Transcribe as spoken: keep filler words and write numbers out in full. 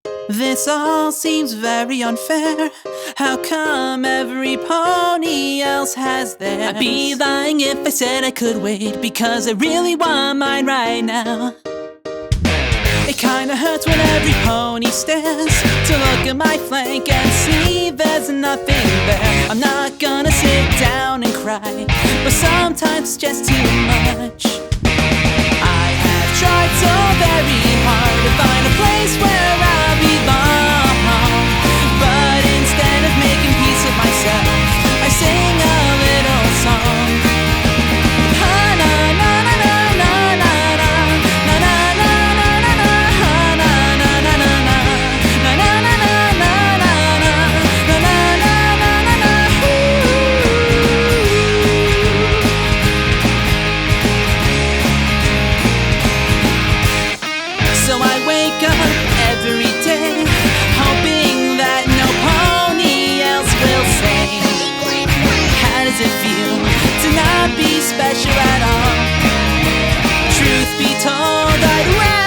This all seems very unfair. How come every pony else has theirs? I'd be lying if I said I could wait, because I really want mine right now. It kinda hurts when every pony stares to look at my flank and see there's nothing there. I'm not gonna sit down and cry, but sometimes it's just too much. I have tried so very hard to find a place where I belong, but instead of making peace with myself, I sing a little song. So I wake up every day, hoping that no pony else will say, how does it feel to not be special at all? Truth be told, I'd rather